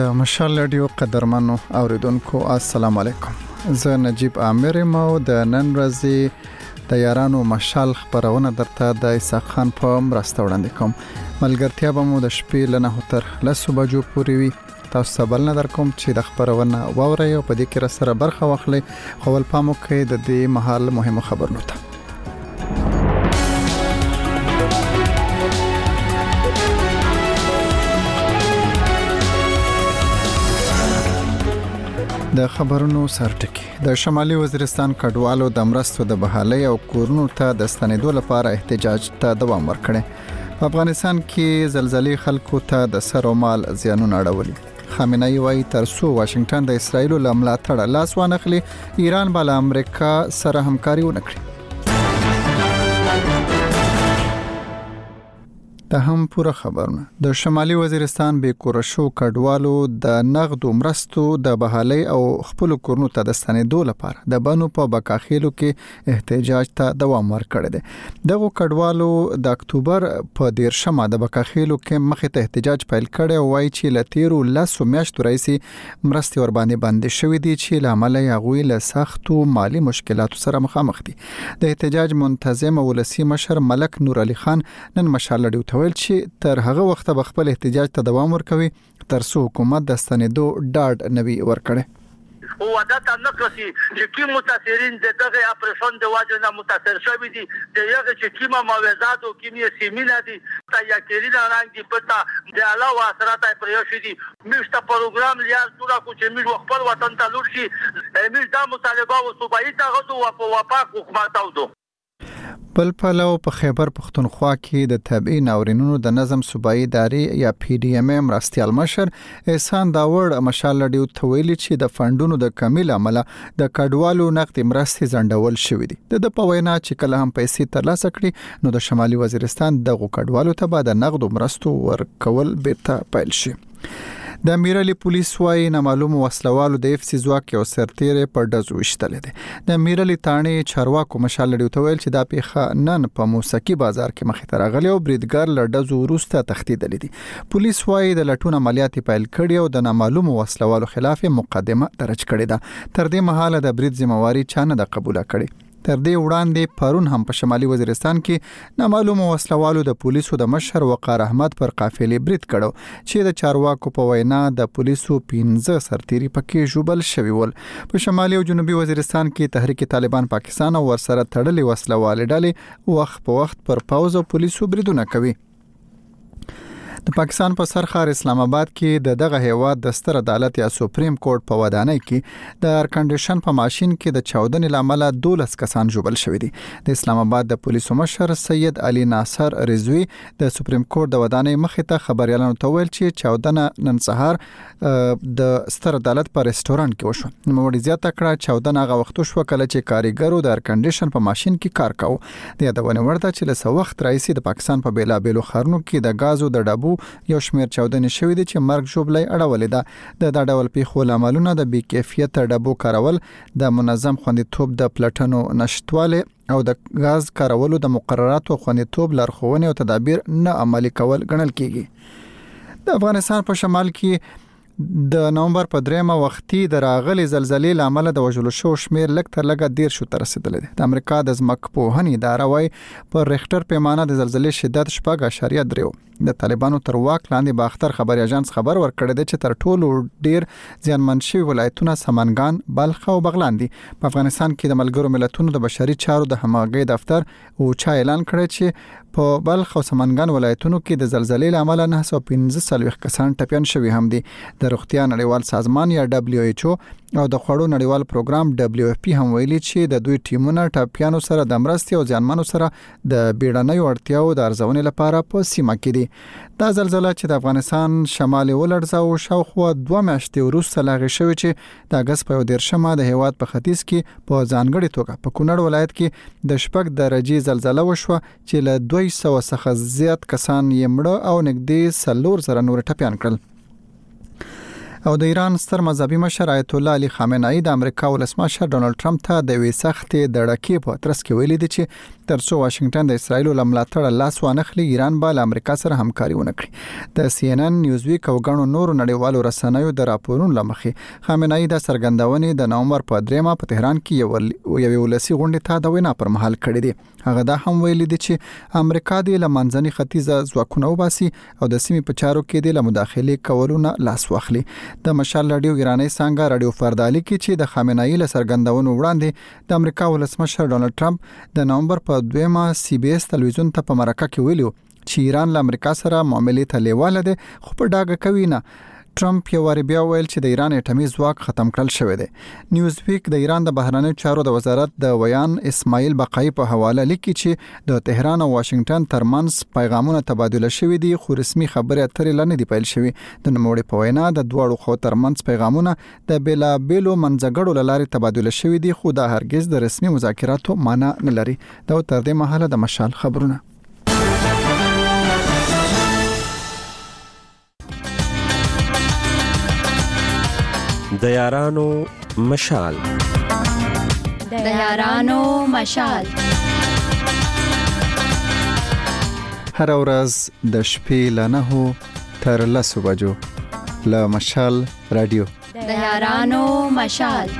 د مشال رادیو قدرمنو اوریدونکو السلام علیکم. زه نجیب عامر مو د نن ورځې د یارانو مشال خبرونه درته د اسحاق خان په مرسته وړاندې کوم. ملګرتیا به مو د شپې له 9 تر 10 بجو پورې وي. تاسو بل نه در کوم چې د خبرونه واورئ او په دې کې سره برخه واخلئ. خو ول پامو کې د دې مهال مهمه خبرونه ته د خبرونو سرټکی. د شمالي وزیرستان کډوالو د مرستو د بحالي او کورونو ته د ستنېدو لپاره احتجاج ته دوام ورکړي. په افغانستان کې زلزلې خلکو ته د سر او مال زیانونه اړولي. خامنه ای وايي تر څو واشنگټن د اسرایل له ملاتړ لاس وانخلي ایران به له امریکا سره همکاري ونکړي. د هم پوره خبرونه. د شمالي وزیرستان به کورشو کډوالو د نغد مرستو د بحالي او خپل کورونو ته د ستنېدو لپاره د بانو په بکاخیلو کې احتجاج ته دوام ورکړی دی. دغه کډوالو د اکتوبر په 13 د بکاخیلو کې مخې ته احتجاج پیل کړی او وايي چې لتیرو 10 میاشتو راځي مرستې ور باندې بند شوې دي چې لامل یې غوي له سختو مالی مشکلاتو سره مخامخ دي. د احتجاج منتظم ولسی مشر ملک نور علي خان نن مشال لډیو ویل چې تر هغه وخت به خپل احتجاج ته دوام ورکوي تر څو حکومت د ستنېدو ډاډ نوي ورکړي. او عادت نه کړی چې کوم متاثرین دغه اپریشن د واجب نه متاثر شوی دي د یغه چې کومه موازات او کومه سیمینه دي تا یا کېرینه رنګ دي پتا د علاوه اثرات پرېښې دي مشته پروګرام لیال تورا کو چې موږ خپل وطن ته لور شي موږ دا مطالبه او صوبایي تغدو او په وفاق حکومت او دو بل پلو په خیبر پختونخوا کې د تابعی ناورینونو د نظم صوبایي ادارې یا پی ډی ایم مرستيال مشر احسان داوړ مشال لډیو ته ویلي چې د فندونو د کمیل عمل د کډوالو نقد مرستې زندول شوې دي. د په وینا چې کله هم پیسې ترلاسه کړي نو د شمالي وزیرستان دغه کډوالو ته به د نقد مرستو ورکول بیرته پیل شي. د میرالي پولیس وايي نامعلوم وسلوالو د اف سی ځواک او سرتیره په دزو وشتل دي. د میرالي تانې چارواکو مشال لډیو ته ویل چې دا پیخه نن په موسکی بازار کې مخې ته راغلی او بریدګر لډزو وروسته تختیدل دي. پولیس وايي د لټون عملیات پیل کړي او د نامعلوم وسلوالو خلاف مقدمه درج کړې ده. تر دې مهاله د برید ذمہواری چانه د قبول کړي. تر دې وړاندې پرون هم په شمالي وزیرستان کې نامعلوم وسلوالو د پولیسو د مشر وقار احمد پر قافلې برید کړو چې د چارواکو په وینا د پولیسو 15 سرتیري پکې جوبل شوی ول. په شمالي او جنوبي وزیرستان کې تحریک طالبان پاکستان او ورسره تړلې وسلوال ډلې وخت په وخت پر پاوز او پولیسو بریدونه کوي. د پاکستان په سرخار اسلام آباد کې دغه هیواد د ستر عدالت یا سپریم کورټ په ودانۍ کې د ایر کنډیشن په ماشين کې د 14 لامل 12 کسان جوبل شوی دي. د اسلام آباد د پولیسو مشر سید علي ناصر رضوی د سپریم کورټ د ودانۍ مخې ته خبريالانو ته ویل چې 14 نن سهار د ستر عدالت په ریسټورانټ کې وشو. نوموړي زیاته کړه 14 هغه وخت شو کله چې کاریګرو د ایر کنډیشن په ماشين کې کار کاوه. د یادونه ورته چې له وخت راځي د پاکستان په بیلابېلو خارونو کې د غازو د ډبو یو شمیر 14 شوی دي چې مرګ جوړلای اړولې ده. د ډول پیښو لاملونه د بي کیفیت ډبو کارول د منظم خوندیتوب د پلټنو نشټواله او د غاز کارولو د مقرراتو خوندیتوب لارښوونې او تدابیر نه عملي کول ګڼل کیږي. د افغانستان په شمال کې د نومبر په 3 وختي د راغلي زلزلې لامل د وژلو شو شمیر لک تر لګه 10 شو تر رسیدلی دی. د امریکا د ځمکپوهنې اداره وايي په ریختر پیمانه د زلزلې شدت 4.3 د طالبانو تر واک لاندې باختر خبري اژانس خبر ورکړی دی چې تر ټولو ډیر زیانمن شوي ولایتونه سمنګان، بلخ او بغلان دي. په افغانستان کې د ملګرو ملتونو د بشري چارو د همغږي دفتر او چا اعلان کړی چې په بلخ او سمنګان ولایتونو کې د زلزلې لامل 915 کسان ټپيان شوي هم دي. د روغتیا نړیوال سازمان یا دبليو ایچ او او د خوړو نړیوال پروګرام دبليو اف پی هم ویلي چې د دوی ټیمونه ټاپیانو سره د مرستې او ځانمنو سره د بیړنۍ اړتیاو د ارزونې لپاره په سیمه کې دي. دا زلزلہ چې د افغانستان شمالي ولړزاو شاوخوا 2 میاشتې وروسته لاغې شوی چې د اگست په 13 د هیواد په ختیځ کې په ځانګړي توګه په کونړ ولایت کې د 4 درجه زلزلہ وشوه چې له 200 څخه زیات کسان یې مړه او نږدې 4 زره نور ټپيان کړل. او د ایران ستر مذهبي مشر آیت الله علي خامنه‌ای د امریکا ولسمشر ډونالد ټرمپ ته د وی سخت دړکې په ترڅ کې ویلي دي چې ترڅو واشنگټن د اسرایل لملاتړ لاس وانخلي ایران به له امریکا سره همکاري ونکړي. د CNN نیوزویک او غنو نورو نړیوالو رسنیو د راپورونو لمخې خامنه‌ای د سرګندونې د نومبر په 3 په تهران کې یو ولسی غونډه ته د وینا پر مهال کړې دي. هغه دا هم ویلي دي چې امریکا د لمنځني ختیځ ځواکونه وباسي او د سیمې په چارو کې د مداخله کولونه لاس واخلي. د مشال رادیو ایرانی څنګه رادیو فردالي کې چې د خامنه‌ای له سرګندونو وړاندې د امریکا ولسمشر ډونالد ټرمپ د نومبر په 2 CBS تلویزیون ته په مرکه کې ویلو چې ایران له امریکا سره معاملې ته لیواله ده، خو په ډاګه کوي نه. ټرمپ یو واری بیا ویل چې د ایران اټومي ځواک ختم کړل شوی دی. نیوزویک د ایران د بهرنیو چارو د وزارت د ویان اسماعیل بقای په حواله لیکي چې د تهران او واشنگټن ترمنځ پیغامونه تبادله شوي دي، خو رسمي خبرې اترې لا نه دي پیل شوي. د نوموړي په وینا د دوړو خو ترمنځ پیغامونه د بیلابیلو منځګړو لارې تبادله شوي دي، خو دا هرگز د رسمي مذاکراتو معنی نه لري. دا تر دې مهاله د مشال خبرونه. د یارانو مشال هر ورځ د شپې له 9 تر 10 بجو له مشال رادیو د یارانو مشال.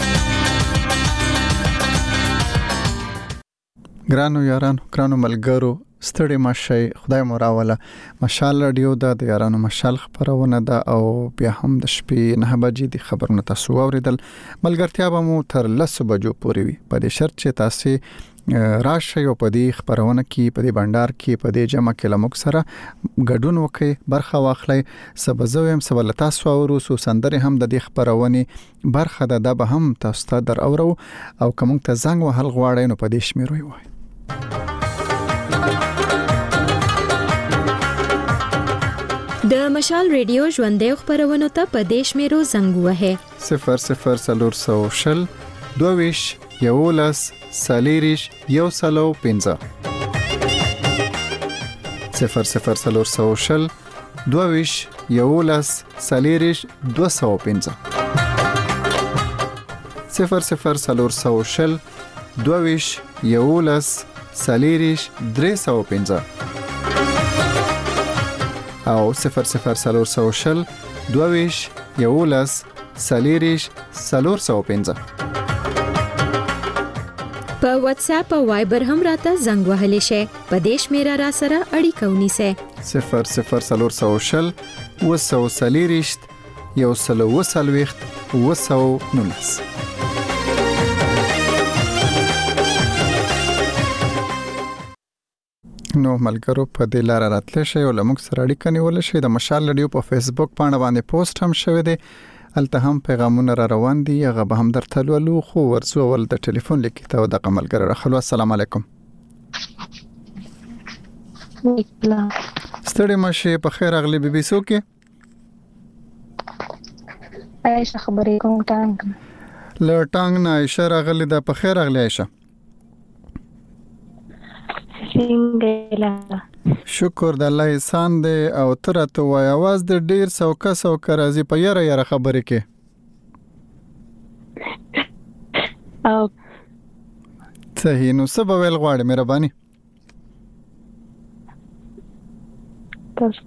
ګرانو یارانو، ګرانو ملګرو، ستړي مشي، خدای مو راوله. مشال رادیو د یارانو مشال خبرونه ده او بیا هم د شپې 9 بجې د خبرونه تاسو اوریدل. ملګرتیا به مو تر 10 بجو پورې وي، په دې شرط چې تاسو راشه او په دې خبرونه کې، په دې بندر کې، په دې جمع کې لمک سره ګډون وکي، برخه واخلي. سبزویم سبلتا سو او سو سندره هم د دې خبرونه برخه ده به هم تاسو ته در اورو او کوم ته زنګ وهل غواړئ نو په دې شمیرو وي. د مشال ریډیو ژوندې خبرونه ته په دیش میرو زنګ وهه 00 22 یولس سالیریش یو سلو 15 00 22 یولس سالیریش 215 00 22 یولس سالیریش 315 او 00 22 یولس سالیریش 415. په واتس اپ او وایبر هم راته زنګ وهلی شي. په دیش میرا را سره اړیکه ونیسه 00 وسو سالیریش یو سلو وسلويخت وسو نونس. نو ملګرو، په دې لار راتل شي او لمک سره اړیکه نیول شي. د مشال رادیو په فیسبوک باندې پوسټ هم شوی دی، الته هم پیغامونه را روان دي، هغه به هم درته ولولو. خو ورسو ول د ټلیفون لیکي ته د ملګری راخلو. السلام علیکم. ستړي مشه، په خیر اغلی بي بي سو کې عائشہ خبرې کوم ټانګ له ټانګ نه عائشہ راغلی ده. په خیر اغلی عائشہ؟ شکر د الله احسان دی. او تر ته وای आवाज د ډیر سوکا راځي په یاره خبرې کې. او صحیح، نو څه به ویل غواړې مهرباني؟ تاسو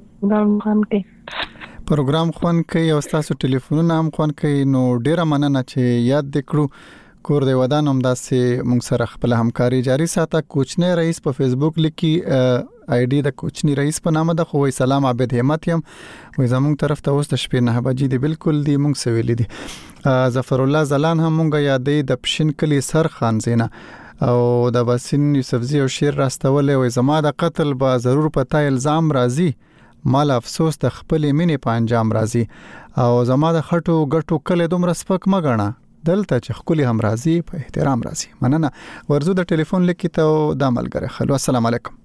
پروګرام خوان کوي او تاسو ټلیفونونه هم خوان کوي، نو ډیره مننه چې یاد دکړو. کور دی ودان هم داسې مونږ سره خپل همکاري جاری ساته. کوچنی رئیس په فیسبوک لیکي آی ډي د کوچنی رئیس په نامه ده. خو وای سلام عابد همت يم، وای زمونږ طرف ته اوس د شپې 9 بجې دی بالکل دی مونږ سویل دي. ظفر الله زلان هم مونږ یادې د پښین کلی سر خان زینا او د باسین یوسفزی او شیر راستولې. وای زما د قتل به ضرور پتا الزام راځي، مال افسوس د خپل مینې په انجام راځي. او زما د خټو غټو کله دومره سپک مګاڼه، دلته چې خولي هم راځي په احترام راځي. مننه. ورزو د ټلیفون لیکي ته د ملګری خلو. السلام علیکم.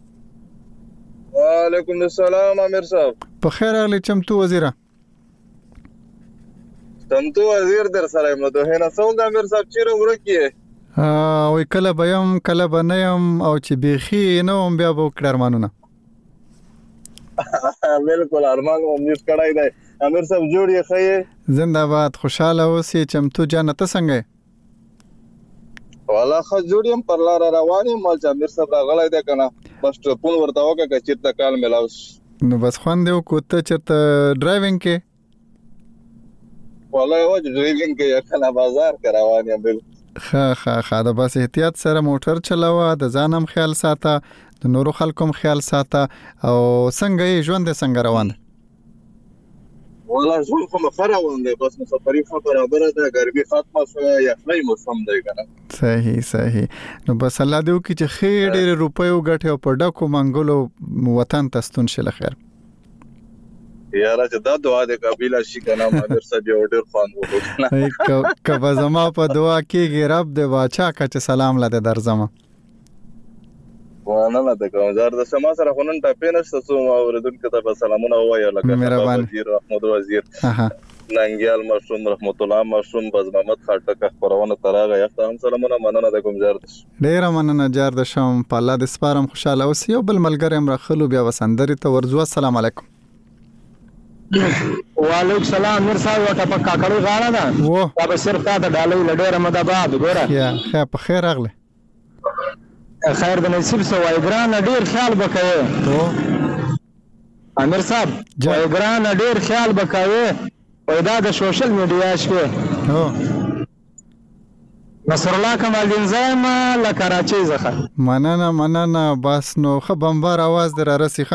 وعلیکم السلام امیر صاحب. په خیر اغلی چمتو وزیره؟ چمتو وزیر در سره یم. نو هینا څنګه امیر صاحب چیرې ورکی؟ وای کله بیم کله بنیم او چې بیخي نو بیا به کړه ارمانونه. بالکل ارمان مو میس کړای دی. امیر صاحب جوړ یې خې زنده‌باد خوشاله اوسې چمتو جان ته څنګه والا خو جوړ يم پر لار روان یم مال امیر صاحب راغلی دی کنه بس ټپون ورته وکړه چې چیرته کال ملاوس نو بس خوان دیو کوته چرته ډرایوینګ کې والا یو ډرایوینګ کې کنه بازار کې روان یم بل خا د بس احتیاط سره موټر چلاوه د ځانم خیال ساته د نورو خلکو خیال ساته او څنګه یې ژوند څنګه روان والله ژوند کوم روان دی بس مسافرې خبره ده ګرمي ختمه شوه یخنۍ موسم دی کنه صحیح نو بس الله دې وکړي چې خیر ډېر روپۍ وګټي او په ډکو منګولو وطن ته ستون شي لخر یاره چې دا دعا دې قبول شي کنه مګر سب یو ډېر خوان وکړه کبه زما په دعا کېږي رب دې واچا کچ سلام لته درځم وانا د کومزار د سما سره خونن ټاپې نشته سو اوریدونکو ته سلامونه وایي لکه وزیر محمود وزیر ننګیال مشروم رحمت الله مشروم باز محمد خاټک خبرونه تراغه یخت هم سلامونه مننه د کومزار ډیر مننه جار د شم په الله د سپارم خوشاله اوسې او بل ملګری امر خلو بیا وسندري ته ورځو السلام علیکم وعلیکم السلام امیر صاحب وټه په کاکړو غاړه ده دا به صرف تا د ډالۍ لډیر مداباد ګوره یا په خیر اغله خیر د نصیب سو وای ګران ډیر خیال وکړي امیر صاحب وای ګران ډیر خیال وکړي پیدا د سوشل میډیا شوه نصر الله کمال دین زایم ل کراچۍ زخه مننه بس نو خه بمبار आवाज در رسیخه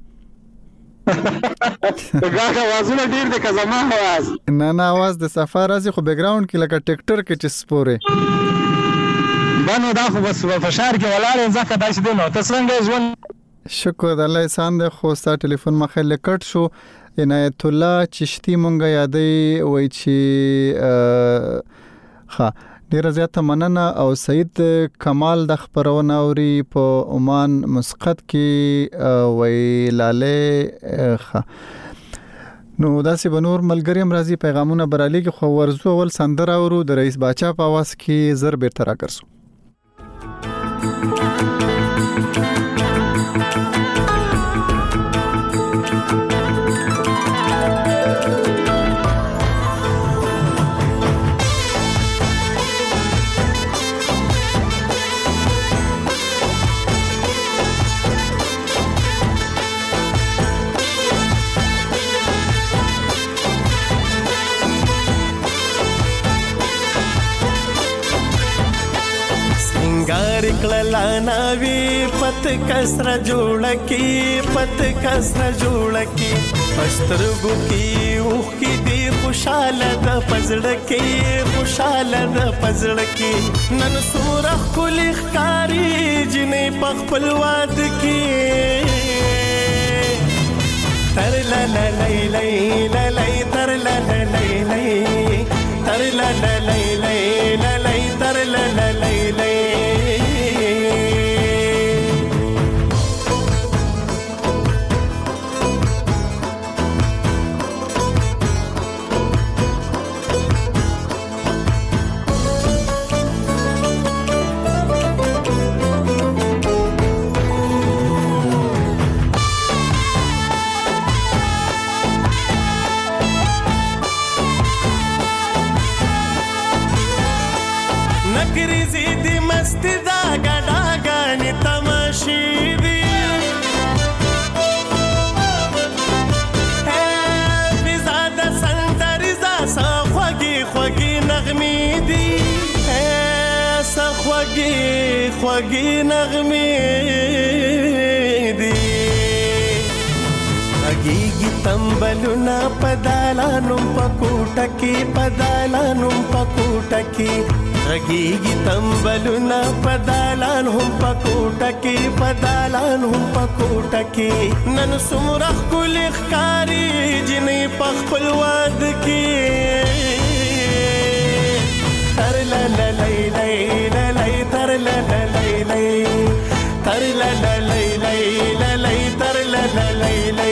دغه आवाजونه ډیر د کزما आवाज نه आवाज د سفر ازي خو بیک گراوند کې لکه ټریکټر کې چې سپوره بنو دا خو بس په فشار کې ولاړ ځکه داسې دی نو تاسو څنګه ژوند شکر الله احسان ده خو ستا ټلیفون مخه لکټ شو عنایت الله چشتي مونږه یادې وای چې ډیر زیاته مننه او سید کمال د خبرونه اوري په عمان مسقط کې وای لاله نو داسې بنور ملګری امراضي پیغامونه برالی کې خو ورزو اول سندر اورو د رئیس باچا په आवाज کې زر بیرته راکرسو کلاناوی پت کسر جوړ کی پسترګو کی اوخ کی دی خوشاله د پزړ کی نن سورخ کل ښکاری جنې پخپل واد کی تر لا لا لای تر لا لا لای تر لا لا لای تر لا لا لای خوږی نغمې دي غږیږي تمبلونه پدالانو پکوټه کې غږیږي تمبلونه پدالانو پکوټه کې نن څومره ښکلې ښکاري جنې پخپل واد کې تر لا لا لای تر لا لا لای تر لا لا لای تر لا لا لای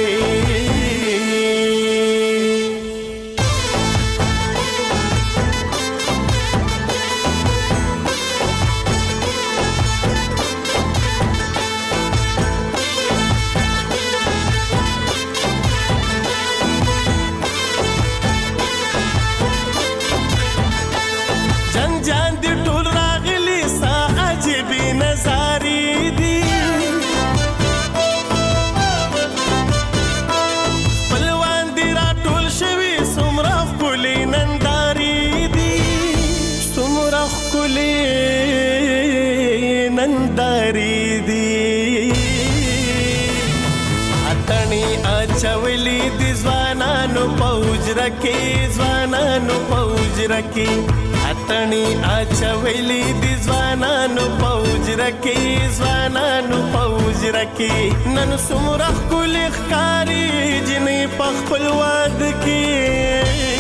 اچولي د ځوانانو پوجره کې ځوانانو پوجره کې اتنی اچولي د ځوانانو پوجره کې ځوانانو پوجره کې نن څومره ښکلي ښکاري جنې په خپل واده کې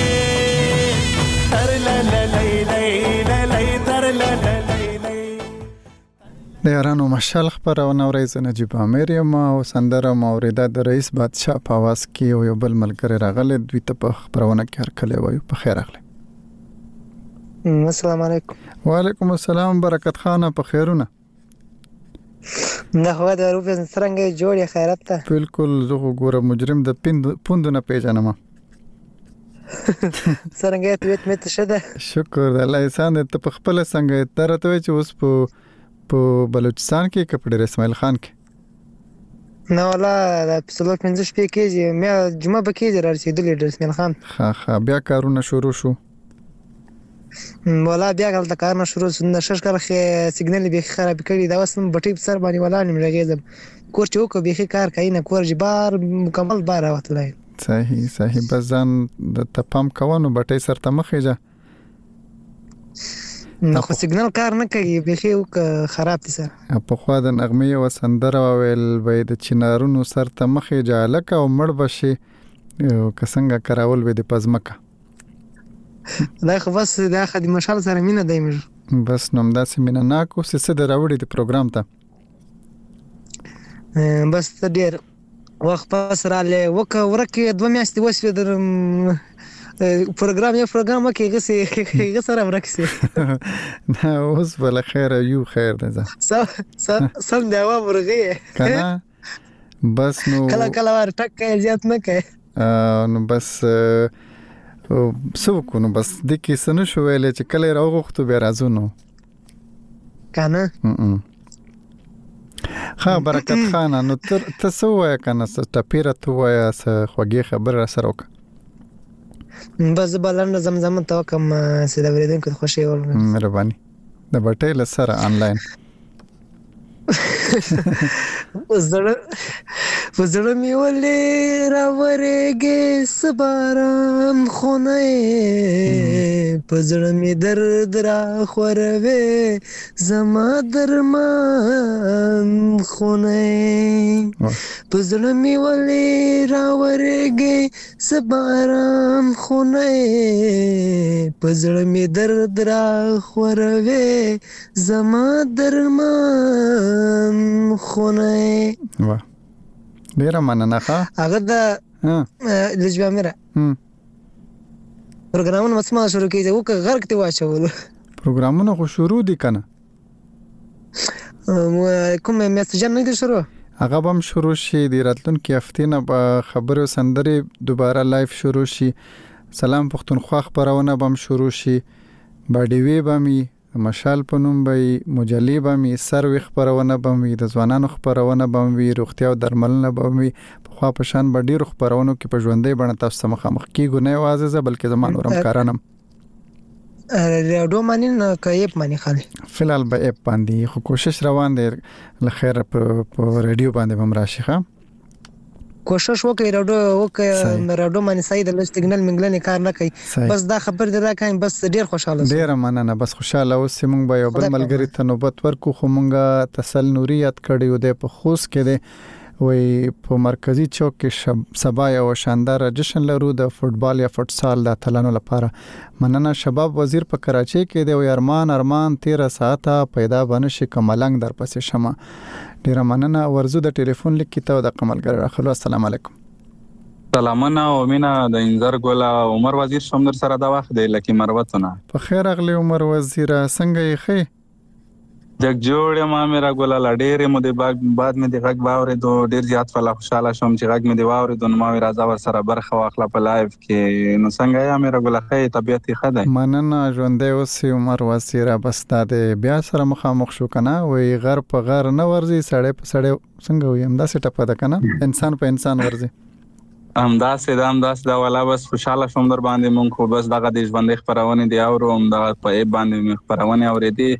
تر لا لا لا لا تر لا لا د یارانو مشال خبرونه ورځ نجيب امیر یم او سندره موریده د رئیس بادشاه په आवाज کې یو بل ملګری راغلی دوی ته په خبرونه کې هر کله وایو په خیر راغلی. السلام علیکم. وعلیکم السلام برکت خان په خیرونه. نه هو د روپ څنګه جوړی خیرت ته بالکل زه ګوره مجرم د پوندونه پیژنم. څنګه پیټ مت شده شکر الله احسان ته په خپل څنګه ترته چې اوس په بلوچستان کې کپڑے اسماعیل خان کې نه ولا د پسلو 15 شپې کېږي مې جمعه بکې رسیدلې د اسماعیل خان ها بیا کارونه شروع شو ولا بیا غلطه کارونه شروع شو د شش کار سیګنال به خراب کړي دا وسم بټي سر باندې ولا نیم لګیدم کور چوک به کار کاینه کور جبار مکمل بار وتلای صحیح بزن د تپام کوونو بټي سر ته مخېجه نو خو سیګنال کار نه کوي به خراب دي سر په خوا د نغمه او سندره ویل وای د چنارونو سر ته مخېجه لکه او مړ بشي کسنګ کراول به د پزمکه دا خو بس دا خدي مشال سره مینه دایمه بس نوم داسې مینه ناکو څه د راوړي د پروګرام ته بس ډیر وخت پس را له ورکه 2 میاشتې وسوي در پروګرام کې غسر ورکسي نه اوس بل خیر یو خیر ده سم دا ورغه کنه بس نو کله ور ټک زیات نه کوي نو بس سو کو نو بس د کې سن شو ویل چې کله راغختو بیا راځو نو کنه برکت خان نو ته سو وای کنه ټپیره تو وای خوږی خبر سره وک بس بلند زمزم ته کوم سیده ورېدون کو خوشي ول مهرباني د بټیل سره آنلاین وزړه می ولې را ورېږي سبارم خونه پزړه می درد را خوروي زما درمان خونه پزړه می ولې را ورېږي سبارم خونه پزړه می درد را خوروي زما درمان خونه واه ډیره مننه هغه د لجبه میره پروګرامونه مسما شروع کیږي او که غرق ته واچول پروګرامونه خو شروع دي کنه کوم میسج نه دي شروع هغه هم شروع شي د راتلونکي هفته نه به خبرو سندري دوباره لایف شروع شي سلام پښتونخوا خبرونه به شروع شي باډي وی به می مشال پنوم به مجلې به می سروي خبرونه به می د ځوانانو خبرونه به می روغتیا او درملنه به می په خوا په شان به ډیر خبرونه کې په ژوندۍ بڼه تاسو مخامخ کیږي نه وازه بلکې زمانو رم کارانم ریډیو باندې نه کایپ باندې خالي فلال به اپ باندې خو کوشش روان دی لخير په ریډیو باندې هم راشي ښه کوشش وکړئ راډیو باندې صحیح د سیګنال منګلنې کار نه کوي بس دا خبر دی راکاین بس ډیر خوشاله ډیر مننه بس خوشاله اوس مونږ به یو بل ملګری ته نوبت ورکو خو مونږه تسل نوریت کړیو د په خوست کې دی وی په مرکزی چوک کې سبا یو شاندار جشن لرو د فوتبال یا فوتسال د اتلانو لپاره مننه شباب وزیر په کراچۍ کې دی او ارمان 13 ساعته پیدا بنشي کملنګ در پسې شمه ډیر مننه ورزو د ټلیفون لیکي ته د قملګر راخلو السلام علیکم سلامونه او مینا د انذر ګولا عمر وزیر شومدر سره دا وخت دی لکه مروتونه په خیر اغلی عمر وزیر څنګه یې خې جگ جوړ ما میرا ګولا لډېر مو د بعد مې د غږ باورې دو ډیر زیات فلا خوشاله شوم چې غږ مې دی واورې دو ما راځه ور سره برخه واخله په لایف کې نو څنګه یا میرا ګولا خې طبيعت یې خدای مننه ژوندې اوسې عمر وزیر بس د بیا سره مخامخ شو کنه وې غر په غر نه ورزي سړې په سړې څنګه وي همدا سټه پد کنه انسان په انسان ورزي همداس دا ولا بس خوشاله شوم در باندې مونږ خو بس دغه د ژوندې خبرونه دی او هم دا په ای باندې خبرونه اورېدي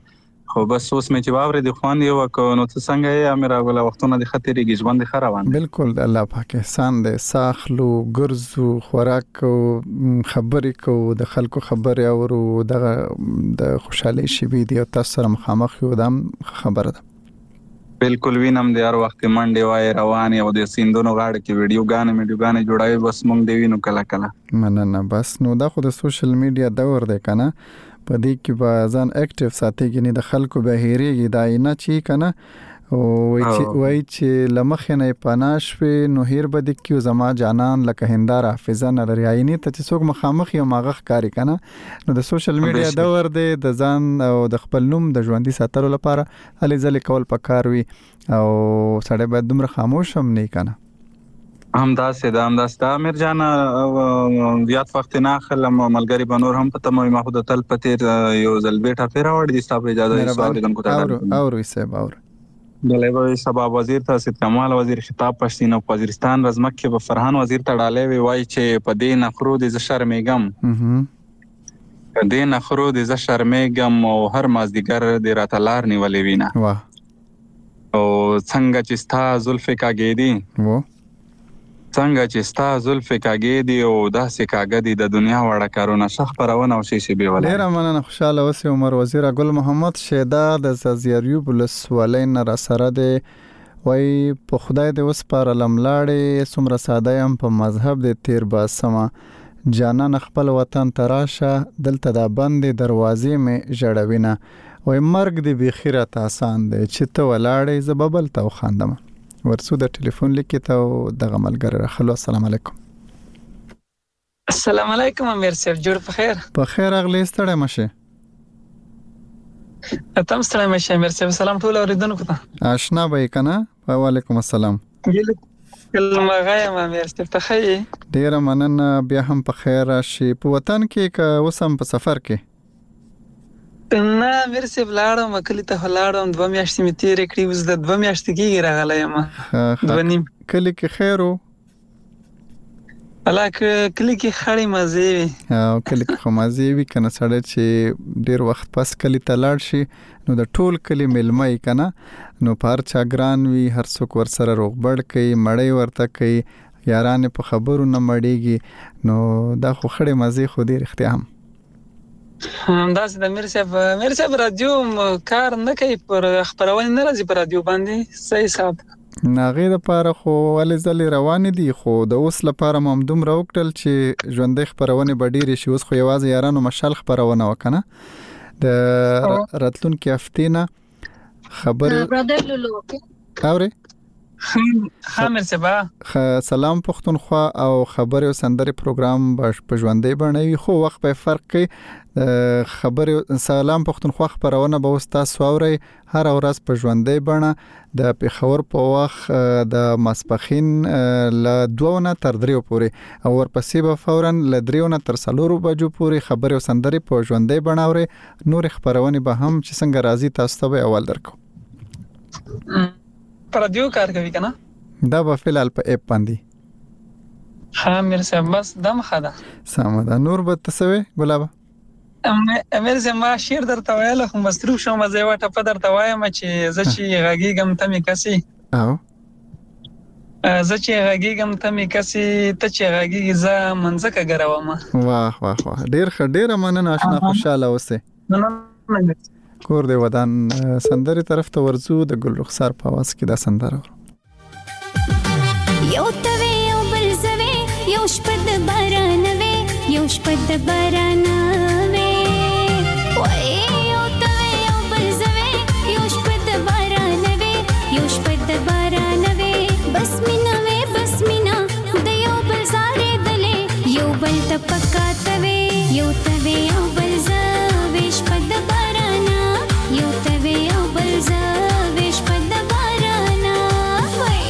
خو بس اوس مې چې واورې د خوان یو نو څه څنګه یې امیر غولا وختونه د خطرېږي ژوند خراب روان بالکل د الله پاک احسان دی ساخلو ګرځو خوراک او خبرې کو د خلکو خبرې اورو د خوشحالي شي وي دی تاسو سره مخامخ یو دم خبره ده بالکل وینم د هر وخت منډه وای روان او د سیندونو غاړه کې ویډیوګانې جوړاوي بس مونږ دی وینو کله کله مننه بس نو دا خو د سوشل میډیا دور دی کنه په دې کې به ځان اکټیو ساتي غني د خلکو به هېریږي دا نه چی کنه او وای چې لمخ نه پناش وي نو هیر به د کیو زما جانان لکه هندار حافظه نه لري عیني ته چې څوک مخامخ یو ماغه کاری کنه نو د سوشل میډیا دور دی د ځان او د خپل نوم د ژوندۍ ساتلو لپاره علي ځلې کول پکار وي او سړی باید دومره خاموش هم نه کنه همداسې دا امیر جان زیات وخت نه خلم ملګری بنور هم پته مې ما خو د تل پتیر یو ځل بیٹا پیرا وړ دي ستاسو اجازه سوالګن کو ته اور وسه باور بلې سبا وزیر ته سید کمال وزیر خطاب پښتین او وزیرستان رزمک کې به فرحان وزیر ته ډالې وای چې په دې نخرو د شرمېګم په دې نخرو د شرمېګم او هر مازدیګر د راتلار نیولې وینا واه او څنګه چې ستا زلفې کاګېدي وو څنګه چې ستا زلفې کاګېدي او داسې کاګدي د دنیا وړه کارونه شخ پرونه او شي به ولې ډیر مننه خوشاله اوسې عمر وزیر ګل محمد شیدا د زیاریو بلس ولین را سره دی وای په خدای دې اوس پر لملاړې سمره ساده يم په مذهب د تیر باسما جانان خپل وطن تراشه دلته د بندې دروازې مې جړوینه وای مرګ دې بخیرت آسان دی چې ته ولاړې زببل ته خواندم ورسو د ټلیفون لیکي ته د غملګر راخلو السلام علیکم السلام علیکم امیر صاحب جوړ په خیر اغلی ستړی مشه تم ستړی مشه امیر صاحب سلام ټول اوریدونکو ته آشنا به کنه وعلیکم السلام کلمه غایم امیر صاحب ته خی ډیر مننه بیا هم په خیر راشي په وطن کې که اوسم په سفر کې نه امیر صاحب لاړم کلی ته لاړم 2 میاشتې می تیر کړې اوس د 2 میاشتې کې راغلی یم کلی کې خیرو علاقه کلی کې خړې مزه وي او کلی کې خو مزه وي کنه سړی چې ډیر وخت پس کلی ته لاړ شي نو د ټول کلی ملمای کنه نو پار چا ګران وي هر څوک ور سره روغبړ کوي مړی ورته کوي یاران په خبرو نه مړیږي نو دا خو خړې مزه خو ډیر اختیام همداسې د امیر صاحب رادیو کار نه کوي پر خبرونه نه راځي پر رادیو باندې صحیح صاحب ناغې د پاره خو ولې ځلې روان دي خو د اوس لپاره ممدوم راوکټل چې ژوندې خبرونه بډېرې شي اوس خو یوازې یارانو مشال خبرونه وکنه د راتلونکو هفتینه خبر اوري خامر سبا سلام پښتونخوا او خبري او سندري پروګرام په ژوندې باندې خو وخت په فرق کې خبري سلام پښتونخوا خبرونه به تاسو اوري هر ورځ په ژوندې باندې د پیښور په وخت د ماسپخین ل 2 نه تر 3 پورې او ورپسې به فورا ل 3 نه تر 4 بجو پورې خبري او سندري په ژوندې باندې اوري نور خبرونه به هم چې څنګه راځي تاسو ته اول درکو پر رادیو کار کوي کنه دا به فلال په اپ باندې ها امیر صاحب بس دم خدا سمدا نور به تسوي ګلاب امیر صاحب ما شعر درته ویل خو مصروف شوم زه واټه په درته وایم چې زه چې غږیږم ته می کسي او زه چې غږیږم ته می کسي ته چې غږیږي زه منځکه ګروم واه واه واه ډیر مننه آشنا خوشاله اوسه نه کور دی ودان سندري طرف ته ورزو د ګل رخسار په आवाज کې دا سندره یو ته یو بل زوي یو شپد باران وي یو شپد باران وي وای یو ته یو بل زوي یو شپد باران وي یو شپد باران وي بس مینا د یو بل زاري دلې یو بل ته پکاته وي یو ته یو بل زوي شپد باران یو ته یو بل زوي شپد باران وای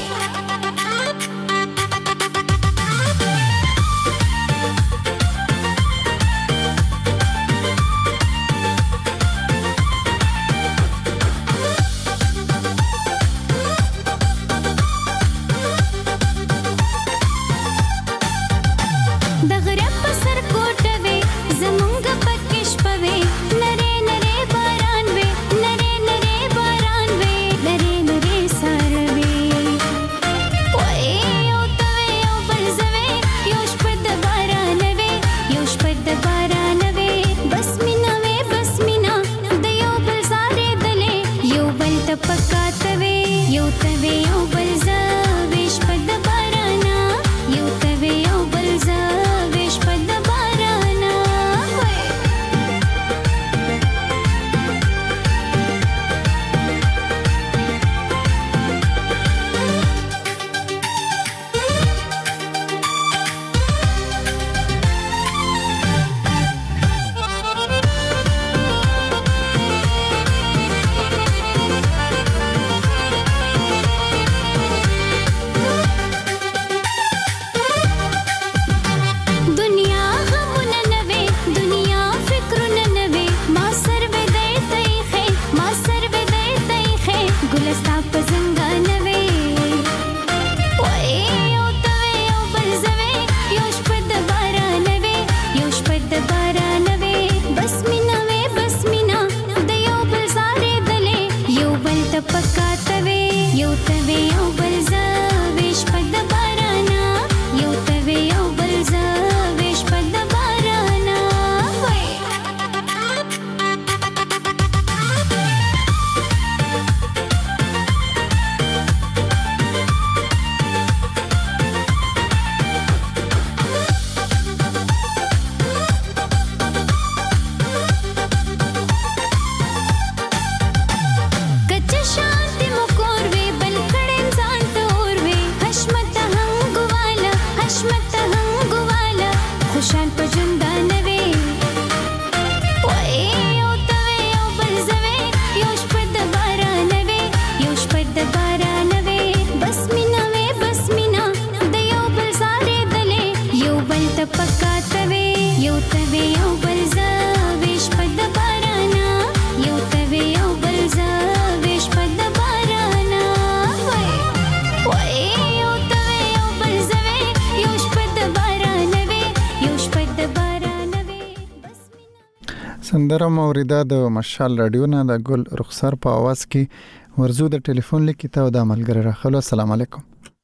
سندره موریده د مشال رادیو نه د ګل رخسار په आवाज کې ورزو د ټلیفون لیکي ته د عملګر راخلو. السلام علیکم.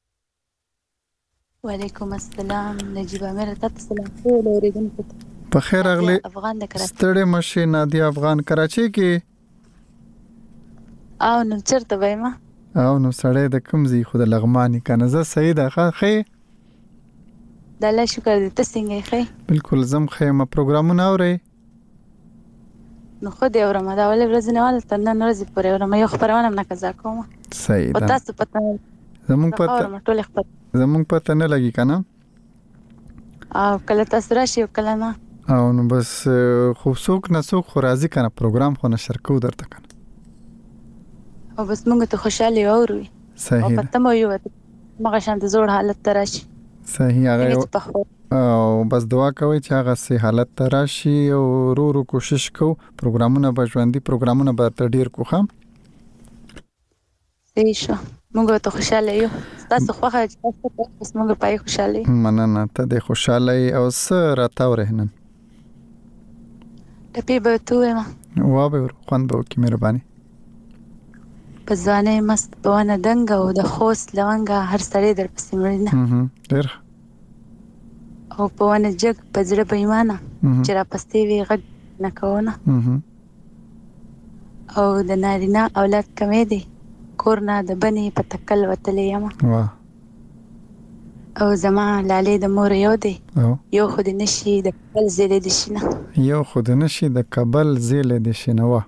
وعلیکم السلام. نجیبه مې ته سلام ټول اوریدونکو ته په خیر اغلی. افغان د کراچۍ ستړي مشه نادیا افغان کراچۍ کې او نو چرته وایم او نو سړی د کمزي خو د لغمانی کنه زه سید خې د الله شکر دې ته څنګه خې بالکل زم خې ما پروګرامونه اوري نو خو دې اورم دا ولې ورځ نه ول تر نن ورځې پورې اورم یو خبرونه نه کزا کوم صحیح ده تاسو پته زمونږ پته نه لګي کنه او کله تاسو راشي او کله نه او نو بس خوبسوک نسوک خو راځي کنه پروګرام خو نشر کو درته کنه او بس موږ ته خوشاله اوري صحیح او پته مو یو مګه شانت زوړ حالت تراشي صحیح هغه او بس دعا کوي چې هغه سي حالت تراشي او رو کوشش کو پروګرامونه بجوندي پروګرامونه به تر ډیر کو خام صحیح شو موږ ته خوشاله یو تاسو خو هغه تاسو بس موږ پای خوشاله مننه ته د خوشاله او سره تاوره نن ټپی به توه ما وابه خوان به کی مهرباني په ځانې مست بونه دنګ او د خوست لونګه هر سړی در پسې مړینه ډېر او په ونه جګ په زړه به ایمانه چې را پستې وي غږ نه کوونه او د نارینه اولاد کمې دي کور نه د بنې په تکل وتلې یم او زما لالې د مور یو دی یو خو د نشي د کابل زیلې د شینه یو خو د نشي د کابل زیلې د شینه وا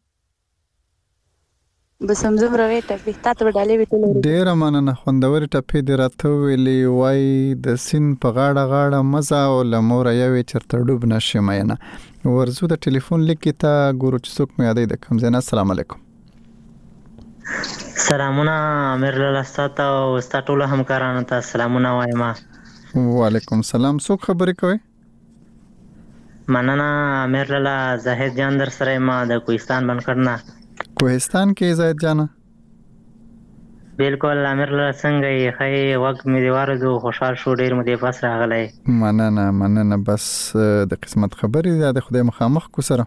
بس هم زم راوي ټپي تاسو ډالې وټلې ډېر مننه خوندوري ټپي دې راته ویلي وای د سین په غاړه مزه او لمور یوې چرته ډوب نشي مینه ورزو د ټلیفون لیکي ته ګورو چې څوک مې یادې د کوم ځای نه. السلام علیکم. سلامونه امیر لاله ستاسو او ستاسو ټول همکارانو ته سلامونه وایم. وعلیکم السلام. څوک خبرې کوي؟ مننه امیر لاله زاهد جان در سره ما د کوهستان بنکړنا. کوهستان کې زاهد جان؟ بالکل امیر لاله څنګه یې خې وخت مې دیواره دو خوشحال شو ډیر مې پاس راغلی. مننه بس د قسمت خبرې د خدای مخامخ کو سره.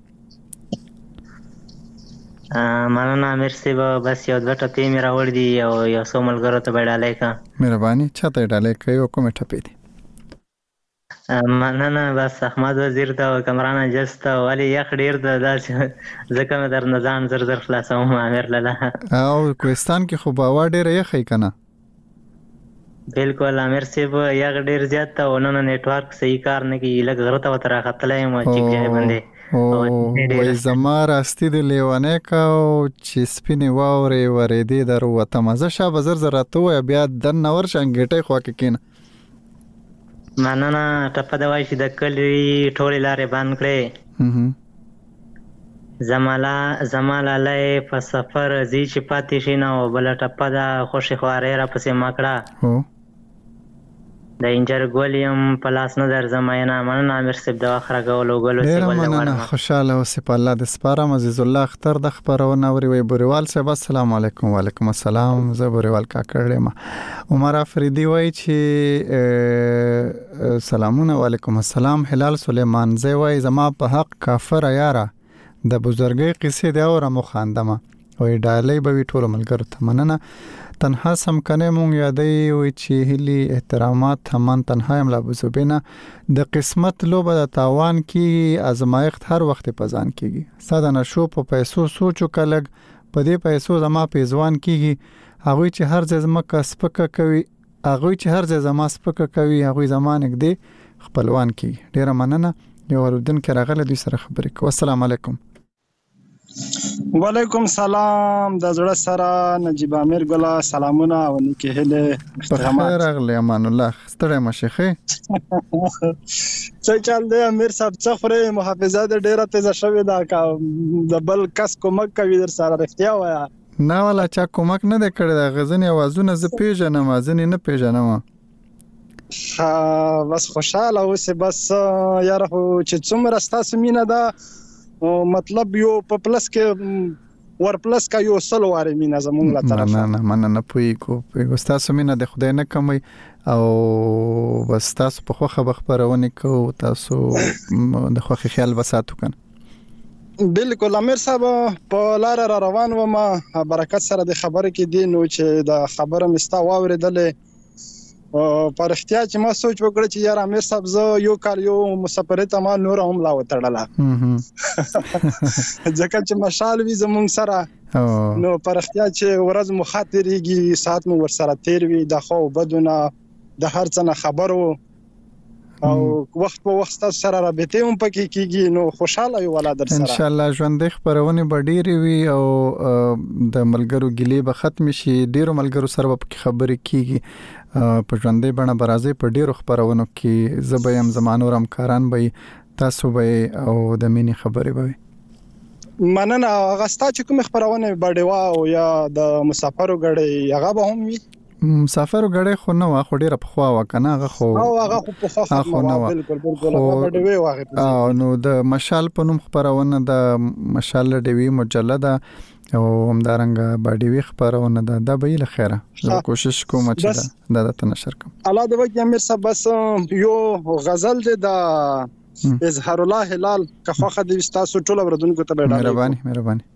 مننه امیر صاحب بس یو دوه ټپې مې راوړ دي او یو څو ملګرو ته ډالۍ کا. مهرباني چاته ډالۍ کوي او کومه ټپې دي؟ مننه بس احمد وزیر ته او کمران جست او علي یخ ډیر د داس ځکه مې در نزان زر خلاصوم امیر لاله. او کوهستان کې خو باور ډیر یخ کنا؟ بالکل امیر صاحب یخ ډیر زیات او نن نیټورک صحیح کار نه کوي لږ غره ته تر خطلې مو چې ځای باندې وای زما راستی د لیوانه کا او چې سپینې واورې ورېدې درو وته مزه شابه زر راته بیا د نور شنګټې خو کې کین. مننه ټپه د وای چې د کلی ټولې لارې بند کړې زماله په سفر زی چې پاتې شي نو بل ټپه د خوشي خوارې را پسې ماکړه د انجر ګولیم پلاس نه در زماینا مننه امیر صاحب د اخر غولو مننه خوشاله اوسې په الله د سپارم عزیز الله اختر د خبرونه اوري وي بوريوال صاحب. السلام علیکم. وعلیکم السلام. زه بوريوال کا کړم عمر افریدي وای چې سلامونه. وعلیکم السلام. هلال سليمان زه وای زما په حق کافر یاره د بزرګي قصې دی او مو خاندمه وای ډالۍ به وی ټول ملګرو ته. مننه تنها سم کنه مونږ یادې وي چې هلي احترامات همان تنها املا بزوبینا د قسمت لوبه د تاوان کی ازمایښت هر وخت په ځان کیږي. ساده نشو په پیسو سوچو کلګ په دې پیسو زما په ځوان کیږي هغه چې هر ځای زما کسبکه کوي هغه چې هر ځای زما سپکه کوي هغه زمانه کې خپلوان کیږي. ډیر مننه. یو ورودن کې راغله دوی سره خبرې کوم. السلام علیکم. وعلیکم سلام. د زړه سره نجیب امیر ګلا سلامونه او نیکه هله احترامات. راغلی امان الله ستړی مشيخه څه چل دی امیر صاحب څه خوري محافظه د ډیره تیزه شوې دا کا د بل کس کومک کوي در سره رښتیا وایا نه ولا چا کومک نه دی کړی د غزنی اوازونه ز پیژنم ازنی نه پیژنم بس خوشاله اوسه بس یاره چې څومره ستاسو مینه ده مطلب یو په پلس کې ور پلس کا یو سل واره مینه زمونږ لا طرف نه مننه پوي کو تاسو مینه د خدای نه کمی او بس تاسو په خوخه خبرونه کو تاسو د خوخه خیال وساتو کنه بالکل امیر صاحب په لار را روان و ما برکت سره د خبره کې دی نو چې د خبره مستا واوریدلې پر اختیار چې ما سوچ وکړ چې یار امیر صاحب زه یو کال یو مسافرت ما نور هم لا وتړله ځکه چې مشال وی زمونږ سره نو پر اختیار چې ورځ مخاطرېږي ساعت مو ور سره تیر وی د خو بدونه د هر څه نه خبرو او وخت په وخت سره رابطه هم پکې کیږي نو خوشاله یو ولا در سره ان شاء الله ژوندې خبرونه بډېری وي او د ملګرو ګلې به ختم شي ډیرو ملګرو سره په خبرې کیږي په ژوندې بڼه برازي په ډیرو خبرونو کې زبېم زمانو رم کاران به تاسو به او د مینې خبرې به مننه غستا چې کوم خبرونه بډېوا او یا د مسافرو غړي هغه به هم وي مسافرو غړي خو نه واخو ډیره په خوا وکنه هغه خو هغه خو په خوا بالکل هغه ډېوي واغې نو د مشال په نوم خبرونه د مشال ډېوي مجلد او همدارنګ باډیوي خبرونه د به له خیره زه کوشش کوم چې دا د نشر کوم الله دې وکړي امیر صاحب بس یو غزل دې د اظهار الله هلال کفاخه دې تاسو ټول وردونکو ته ډاډه مهرباني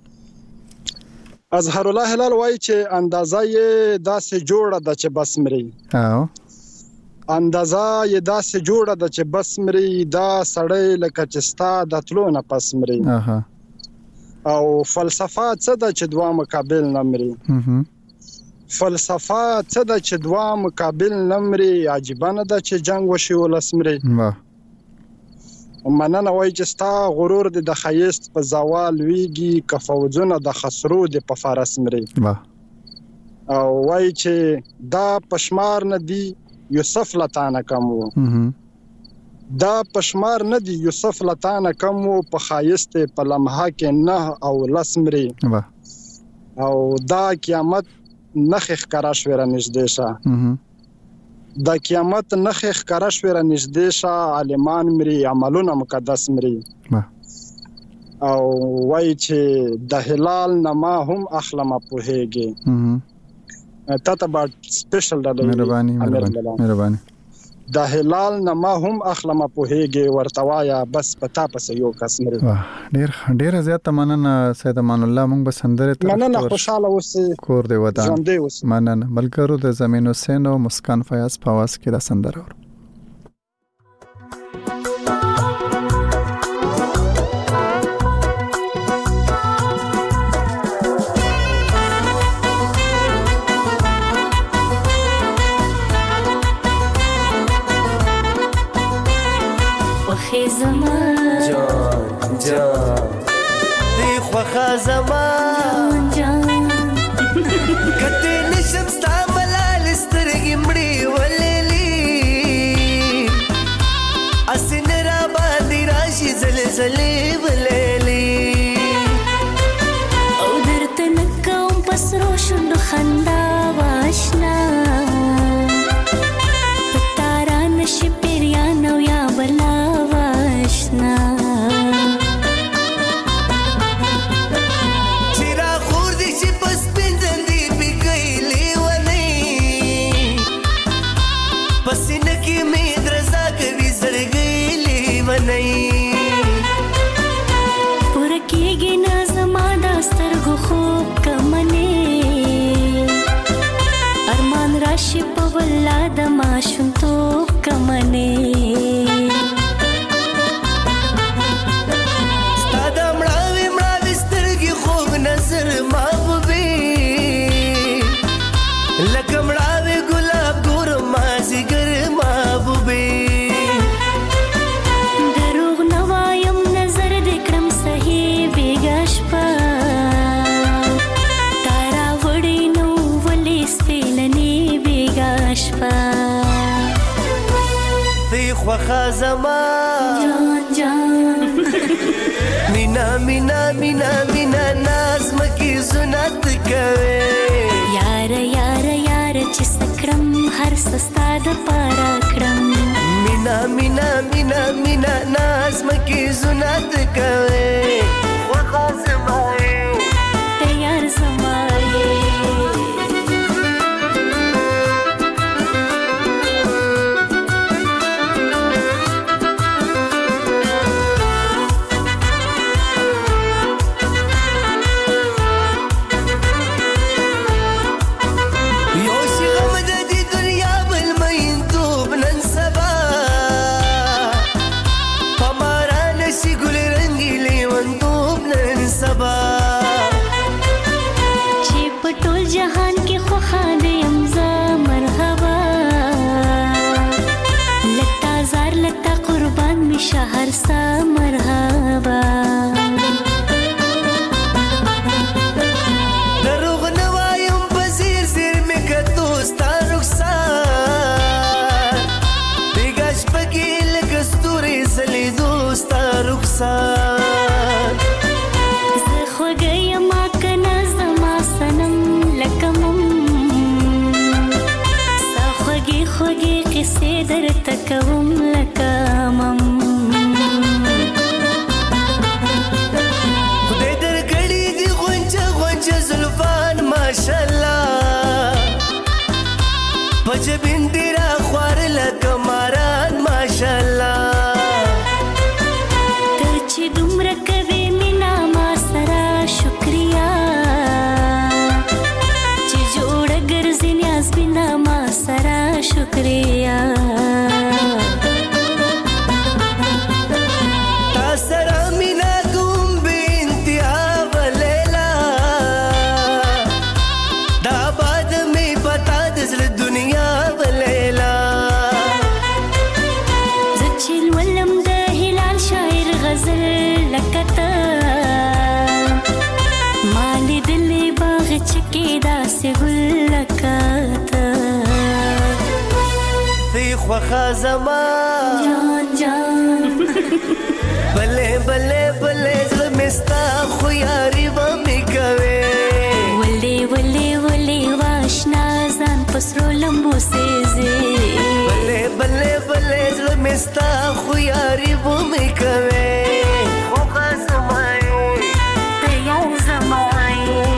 اظهار الله هلال وایي چې اندازه یې داسې جوړه ده چې بس مري اندازه یې داسې جوړه ده چې بس مري دا سړی لکه چې ستا د تلو نه پس مري او فلسفه څه ده چې دوا مقابل نه مري فلسفه څه ده چې دوا مقابل نه مري عجیبه نه ده چې جنگ وشي ولس مري مننه وای چې ستا غرور د خیست په زوال ویږي کفوجونه د خسرو د په فارس مري او وای چې دا پشمار نه دی یوسف لتانه کم دا پشمار نه دی یوسف لتانه کم په خیست په لمحه کې نه او لسمري او دا قیامت نخ ښکارا شوره نږدې شه دا قیامت نخ ښکارا شوره نږدې شه عالمان مري عملونه مقدس مري او وای چې د هلال نما هم اخلم په هيږي تاته با سپیشل د مهرباني د هلال نما هم اخلم په هيږي ورتوایا بس پتا پس یو کس مري ډیر زیات مننه سید امان الله مونږ بسندره ته مننه خوشاله اوسې کور دی ودان مننه ملګرو د زمين حسین او مسکان فیاض پاواز کې د سندره دی خوخه زمان کته نشم ستا ملال سترګې مړې ولېلې اسن را باندې راشي زلزلې ولېلې او درته نکوم پسرو شونډو خندا واشنا پتارا نشي پیریان او یا بلا واشنا د ماشوم تو کمنه ستاد مړاوي سترګې خوب نظر محبوبي لکه مړاوي ګلاب ګور مازیګر محبوبي دروغ نوایم نظر دې کړم صحیح بیګش په تارا وړي نو ولې سپېلنې بیګش په خوخه زمان جان مینا مینا مینا مینا نازم کی زنت کوي یار یار یار چې سکرم هر سستا د پاره کړم مینا مینا مینا مینا نازم کی زنت کوي خوخه زمان یار زمان شهرسا مرحبا دروغ نوایم بزیر زیر میکتو ستا رخسار بیگاش پکی لگستوری زلیدو ستا رخسار زخوگی ما کنا زما سنم لکمم سا خوگی قصه در تکوم لکمم خدای در کړي دی غونچه زلفان ماشاءالله پجبین دی را خوار لکماران ماشاءالله ته چې دومره کوي مینا ما سره شکریا چې جوړ ګرځي نیاز بنا ما سره شکریا تاسرا مینا کوم به انتها ولیلا دا باد می پتا دزل دنیا ولیلا زچل ولم د هلال شاعر غزل لکتا مالی دلی باغ چکی دا سگل لکتا تی خوخا زمان جان جان بلے بلے بلے زلمستا خو یاری و می کوي ولی ولی ولی واشنا ځان پسرو لمبو سيزي بلے بلے بلے زلمستا خو یاری و می کوي خو خزمای ته یو زمای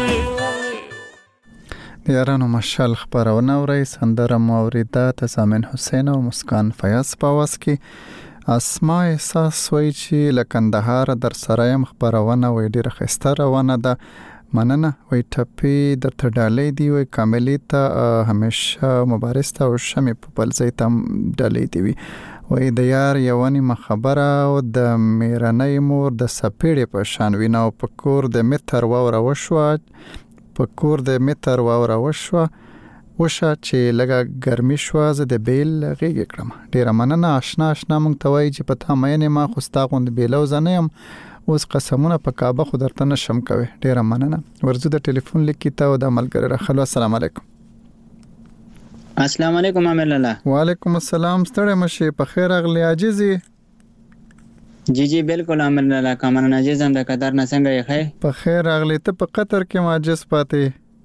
یارانو مشال خبرونه اورئ سندره مو اوریده تسامین حسین او مسکان فیاض په اواز کې اسما احساس وای چې لکندهار در سرایم خبرونه وای ډیره خسته روانه ده مننه وای ټپی د تډالې دی وای کاملی ته همیشه مبارسته او شمه په بل ځای ته ډالې دی وای د یار یوانی خبره او د میرنۍ مور د سپېړې په شان وینا او پکور د متر واور وشو پکور د متر واور وشو وشه چې لګه ګرمي شو زه د بیل غیږ کړم ډیره مننه آشنا مونږ ته وای چې پتا مې ما خو ستا غوند بیلو زنیم اوس قسمونه په کعبه خو درته نشم کوي ډیره مننه ورزو د ټلیفون لیکي ته او د عملګری راخلو السلام علیکم السلام علیکم عامل الله وعلیکم السلام ستړی مشه په خیر اغلی عاجزي جی بالکل عامل الله کامن عاجز هم د قطر نه څنګه یې خیر په خیر اغلی ته په قطر کې عاجز پاتې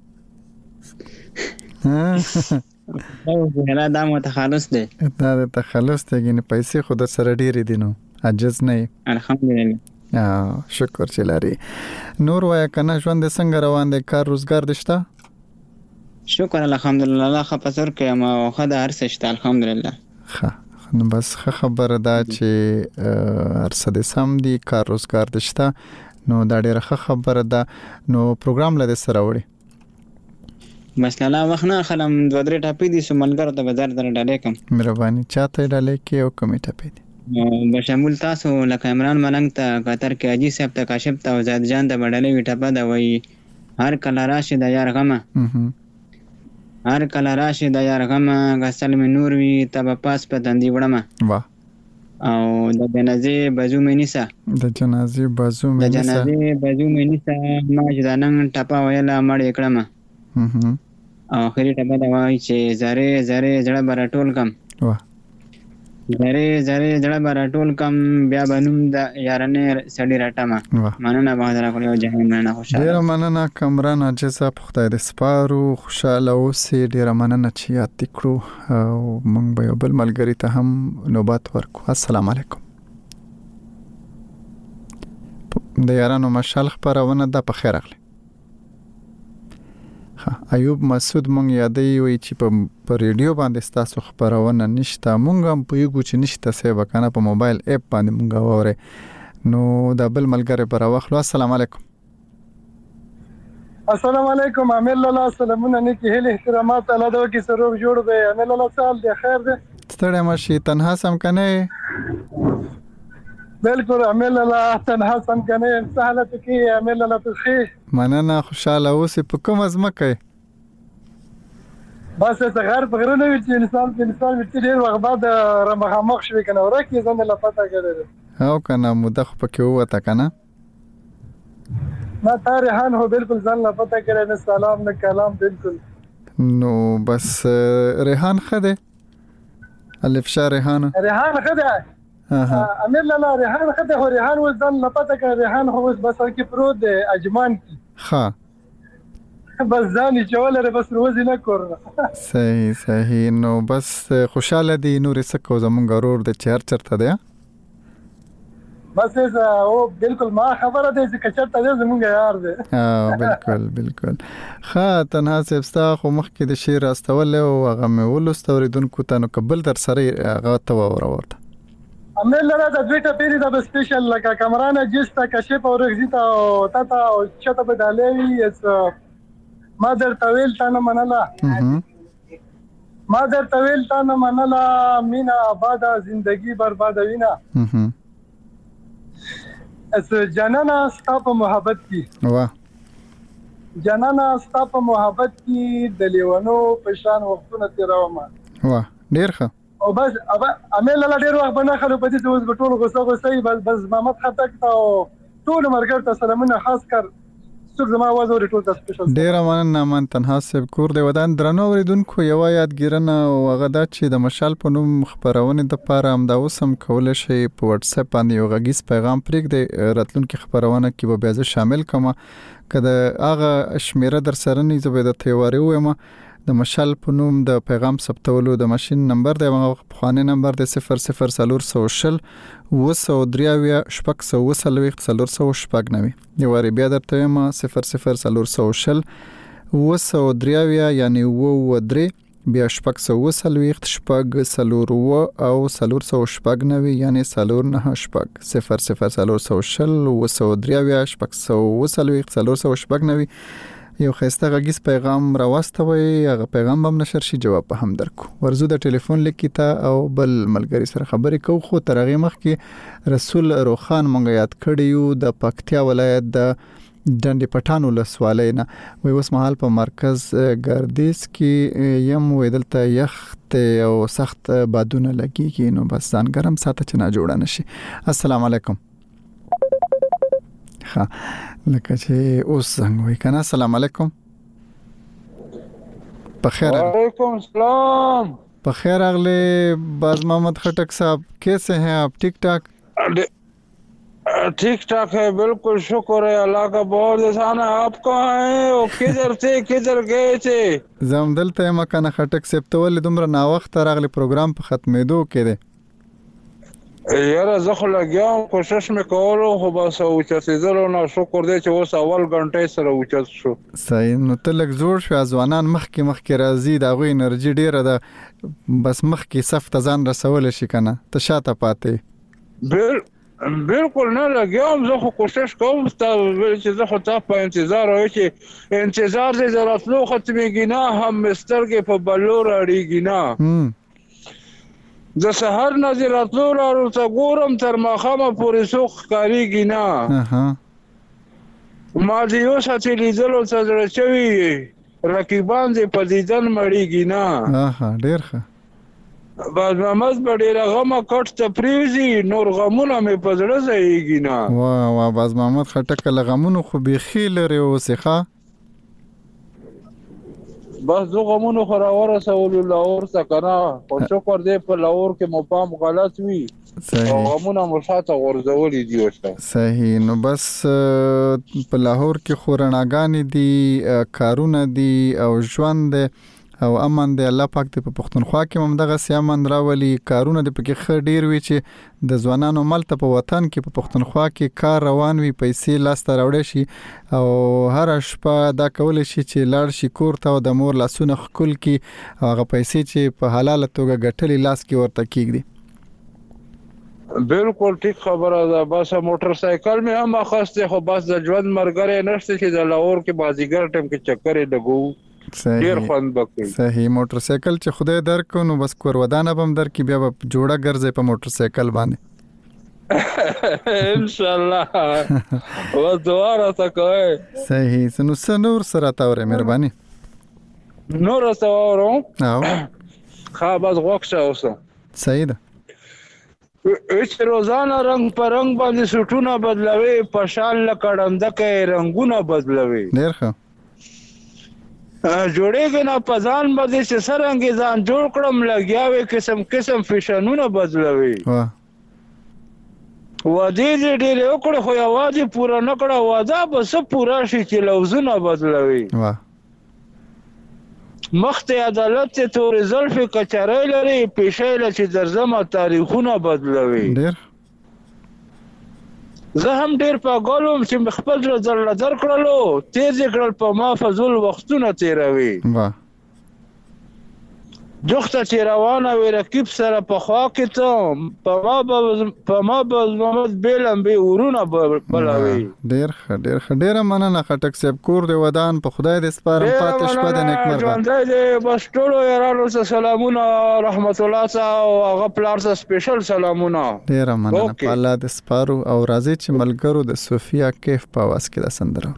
هلا دا متخلص دی دا د تخلص ته غني پیسې خود سره ډېری دي نو عجز نه الحمدلله شکر چې لري نور وای کنه ژوند څنګه روان دی کار روزګار دشته شکر الحمدلله الله خپسر کې ما خدای هر څه شته الحمدلله نو بس خبره دا چې هر څه د سم دي کار روزګار دشته نو دا ډیره خبره ده نو پروګرام لده سره وړي بس لاله وخت نه خلم دوه درې ټاپې دي سملګر ته بازار در ډالې کم مهرباني چاته ډالې کې او کومې ټاپې دي بشمول تاسو لکه عمران ملنګ ته قطر کې اجي صاحب ته کاشف ته زاد جان د بډلې وټپه دا وای هر کله راشي د یار غمه هر کله راشي د یار غمه غسل می نور وی تب پاس په دندې وړمه واه او د جنازې بازو منیسا د جنازې بازو منیسا ما ځدانن ټپا ویلا مړ کړم او خری ټپا دا وای چې زره زړه بر ټول کم واه زره زړه بر ټول کم بیا بنوم د یارنه سړی راټما مننه بهادر کول او جهان مننه خوشاله ډیر مننه کمران اجازه په خدای دې سپارو خوشاله اوسې ډیر مننه چې یاد تکړو او مونږ به یو بل ملګری ته هم نوبت ورکو السلام علیکم د یارانو مشال خبرونه د په خیر اخلي ایوب مسعود مونږ یادې وی چې په ریډیو باندې تاسو خبرونه نشته مونږ هم په یو چې نشته سه وکنه په موبایل اپ باندې مونږ وره نو د بل ملګری پر واخلو السلام علیکم السلام علیکم عامل الله سلامونه نیکی هله احترامات الله دا کی سروب جوړ به عامل الله سال دی خیر دی ستړی مشي تنها سم کنه بالکل عامل الله تنها سم کنه سهلت کی عامل الله تخی مننه خوشاله اوسې په کوم ازمکه بس څنګه په غره نه وي چې انسان وي ډېر وخت بعد رمخامخ شوي کنه ورکه ځنه لا پته کړل او کنه موده خو پکې وته کنه ما تاریخان هو بالکل ځان لا پته کړل نه سلام نه کلام بالکل نو بس ریحان خده الف شا ریحان خده امیر لاله ریحان خده هو ریحان وزن لا پته کړل ریحان هو بس کې پرود اجمان کی ها بس ځاني چولره بس روزي نه کور صحیح نو بس خوشاله دي نور سکو زمونږ ورور د چرته دی بس او بالکل ما خبره ده چې چرته دی زمونږ یار دی بالکل ها تنها سبستا خو مخکې د شعر استول او هغه مې ولستوریدونکو ته نو قبل در سره هغه ته ورته امیر لره د دویټه پیری د سپیشل لکه کمرانه جستا کشف او رغزیتا او تاته او چته بدالوي اس مادر طویل تانه منلا مینا آبادا زندگی برباده وینا اس جانانا ستا په محبت کی دلیوانو پشان وختونه تیراوما ډیر ښه او بس امیر لاله ډیر وخت بنه خلو په دې اوس ټول غوسه بس محمد خټک ته ټول مرګ ته سلامونه خاص کر ډیر مننه من تنها سب کور دی ودان درنو اوریدونکو یو یادګیرنه او هغه د چې د مشال په نوم خبرونه د پاره هم دا اوسم کول شي په واتس اپ باندې یو غږیز پیغام پرېږدي راتلونکي خبرونه کې به بیا شامل کما کله هغه شمیره در سره نه زبې د تیواري وایم د مشال په نوم د پیغام ثبتولو د ماشين نمبر دی هغه خوانه نمبر د 00400 وسودریاویا شپک سو وسلويخت سلور سو شپک نوي یواري بیا درته ما 00400 وسودریاویا یعنی و درې بیا شپک سو وسلويخت شپک سلور و او سلور سو شپک نوي یعنی سلور نه شپک 00400 وسودریاویا شپک سو وسلويخت سلور سو شپک نوي یو خسته غږیز پیغام راوستوي هغه پیغام هم نشر شي جواب به هم درکو ورزو د ټلیفون لیکیتا او بل ملګری سره خبرې کو خو ترغه مخ کې رسول روخان مونږ یاد کړیو د پکتیا ولایت د ډنډ پټانو لسوالینا وي اوس مهال په مرکز ګردیس کې یم ویدلته یخت او سخت بادونه لګیږي نو بس ځان ګرم ساته چې نه جوړ نشي السلام علیکم ها لکه چې اوس څنګه وای کنه السلام علیکم بخیر وعلیکم السلام بخیر اغله باز محمد खटक साहब कैसे हैं आप ठीक ठाक है बिल्कुल शुक्र है अल्लाह का बहुत एहसान है आप कहाँ हैं और किधर थे किधर गए थे زمدلته مکان खटक साहब ته ول دومره نا وخت راغلی پروګرام په ختمېدو کې دی یاره زه خو لګیام کوشش مې کولو خو بس اوچتېدلو نه شکر دی چې اوس اول غنټې سره اوچت شو صحیح نو ته لږ زوړ شو ځوانان مخکې راځي د هغوی انرژي ډېره ده بس مخکې صف ته ځان رسولی شي که نه ته شاته پاتې بالکل نه لګیام زه خو کوشش کوم چې زه خو تا په انتظار وای چې انتظار دې د راتلو ختمېږي نه هم مې سترګې په بلور اړېږي نه د سحر نظر راتلو لارو ته ګورم تر ماښامه پورې څوک ښکارېږي نه ما د یو ساعتې لیدلو ته زړه چوي رقیبان دې په دیدن مړېږي نه ډېر ښه باز محمد به ډېره غمه کټ ته پرېوځي نور غمونه مې په زړه ځایېږي نه واه باز محمد خټک له غمونو خو بیخي لرې اوسې ښه بس دو غمونو خو راورسولو لاهور څخه که نه خو شکر دی په لاهور کې مو پام غلط وي او غمونه مو شاته غورځولي دي ورته صحیح نو بس په لاهور کې خو رڼاګانې دي کارونه دي او ژوند دی او امن دی الله پاک دې په پښتونخوا کې هم دغسې امن راولي کارونه دې پکې ښه ډېر وي چې د ځوانانو ملته په وطن کې په پښتونخوا کې کار روان وي پیسې لاسته راوړی شي او هره شپه دا کولی شي چې لاړ شي کور ته او د مور لاسونه ښکل کړي هغه پیسې چې په حلاله توګه ګټلې لاس کې ورته کېږدي بالکل ټیک خبره ده بس موټر سایکل مې هم اخیستی خو بس د ژوند ملګری نشته چې د لاهور کې بازیګر ټیم کې چکر یې لګوو ډیر خوند بکوي صحیح موټر سایکل چې خدای درکو نو بس کور ودانه بم درکې بیا به جوړه ګرځي په موټر سایکل باندې ان شاء الله و دواره تا کوي صحیح نو سنور سره تاوره مهرباني نور استوارو او خابز غوښه اوسه صحیح ده هیڅ روزانه رنگ پر رنگ باندې سټونه بدلوي پشال لکړنده کې رنگونه بدلوي ډیر ښه جوړېږي نه پزان باندې چې سرنګ ځان جوړ کړم لګیاوي قسم قسم فیشنونه بدلوي وادي دې ډېر وکړ خو یوازې پوره نه کړه واده بس پوره شي چې لوزونه بدلوي مخته عدالت ته تور زلف کچره لري پیشې لچ درزمه تاریخونه بدلوي ډېر زه هم ډېر پاګلم چې خپل در کړلو تیز کړل په ما فضول وختونه تیروي جوخته چې روانه وي رقیب سره په خوا کې ته په ما به محمد بیلم به ورونه بلوي ډېر ښه ډېره مننه خټک صاحب کور دی ودان په خدای دې سپارم پاتې شپه د نیکمرغه ژوندی دی بس ټولو یارانو ته سلامونه رحمت الله ته او هغه پلار ته سپیشل سلامونه ډېره مننه په الله دې سپارو او راځي چې ملګرو د صوفیا کیف په आवाज کې د سندره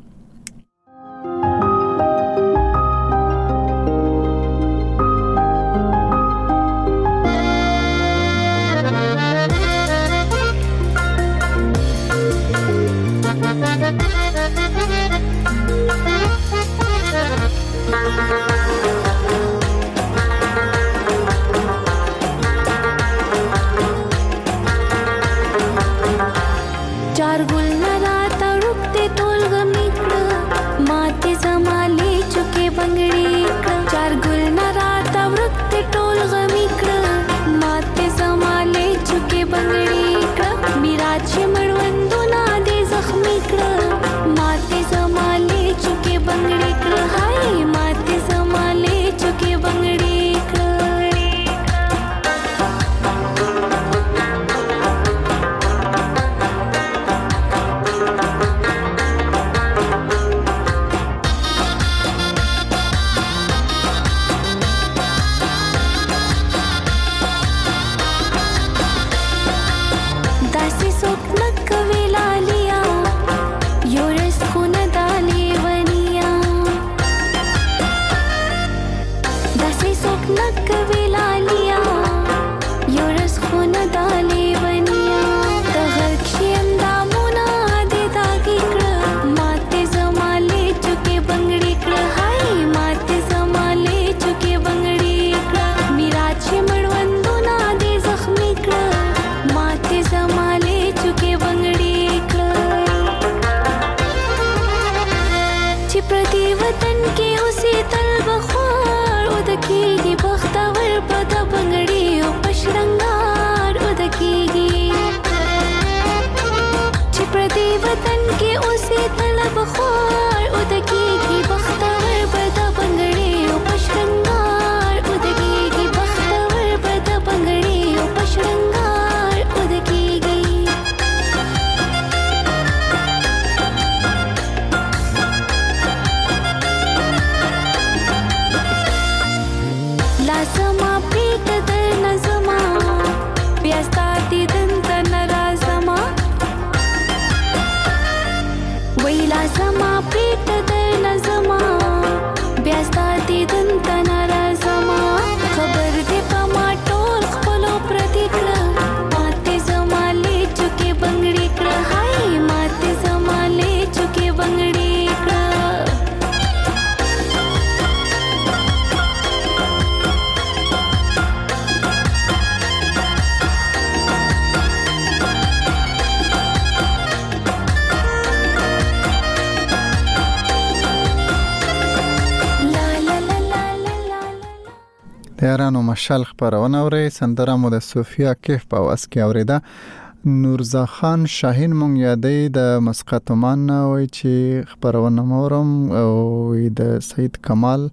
یارانو مشال خبرونه اوري سندره مو د صوفیا کیف په आवाज کې اوریدا نورزا خان شاهین مونږ یادې د مسقطمان وای چې خبرونه مورم او د سید کمال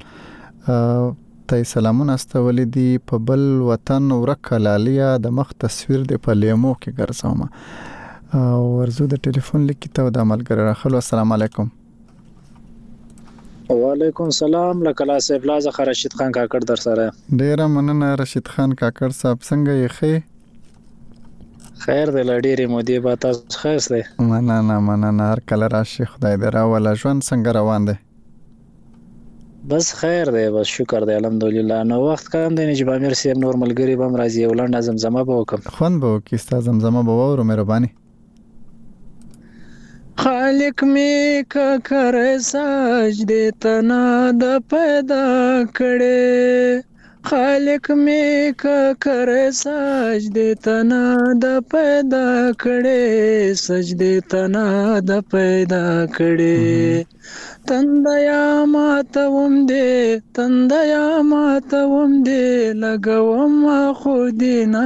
ته سلامونه استولې دي په بل وطن ورکلالیا د مخ تصویر د پلیمو کې ګرځوم او ورزو د ټلیفون لیکي ته د عملګر راخلو السلام علیکم وعلیکم سلام لکلا سیف لازه رشید خان کاکړ در سره ډیر مننه رشید خان کاکړ صاحب څنګه یې خیر دی لډیره مودې با تاسو خیر دی مننه هر کله راشي خدای دې راولا ژوند څنګه روان دی بس خیر دی، بس شکر دی الحمدلله. نو وخت کم دی چې به امیر صاحب نور ملګری به هم راځي، یو لنډه زمزمه به وکړم. خوند به وکړي، ستا زمزمه به واورو مهرباني. خالق می ککر سجدے تنا د پیدا کړي، خالق می ککر سجدے تنا د پیدا کړي، سجدے تنا د پیدا کړي. تندیا ماتوم دې، تندیا ماتوم دې، لګوم خودینا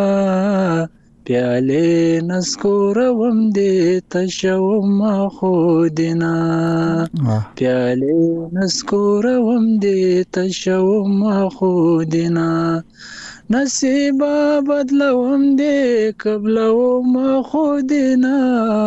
پیاله نسکورم دې تشوم خودینا، پیاله نسکورم دې تشوم خودینا، نصیب بدلوم دې قبلوم خودینا،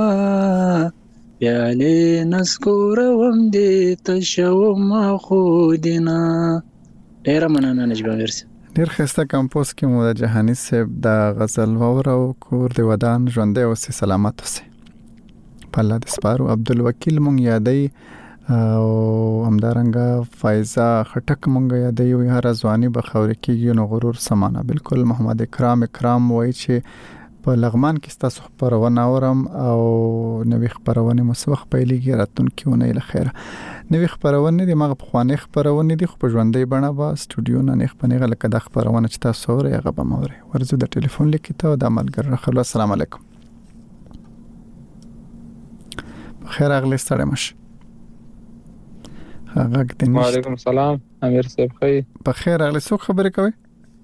پیاله نسکورم دې تشوم خودینا. ډیره مننه نجیب امیر صاحب. ډیر ښایسته کمپوز کې مو د جهانی صاحب د غزل واورو. کور د ودان ژوندی اوسې سلامت اوسې په الله دې سپارو. عبدالوکیل مونږ یادی او همدارنګه فایزه خټک مونږ یادی وي هر ځواني به خاورې کېږي نو غرور سمانه. بالکل محمد اکرام وایي چې په لغمان کې ستاسو خپرونه اورم او نوې خپرونه مو څه وخت پیلېږي راتلونکې اونۍ له خیره. نوې خپرونه دي مغه پخوانۍ خپرونه دي خو په ژوندۍ بڼه به سټوډیو نه نه خپنه لکه د خپرونه چې تاسو اورئ هغه به موري. ورزو د ټلیفون لیکي ته د عملګر راخلو. السلام علیکم. بخیر اغلی ستړی مش. هغه دې نشته. وعلیکم السلام امیر صاحب خیر. بخیر اغلی څوک خبرې کوي؟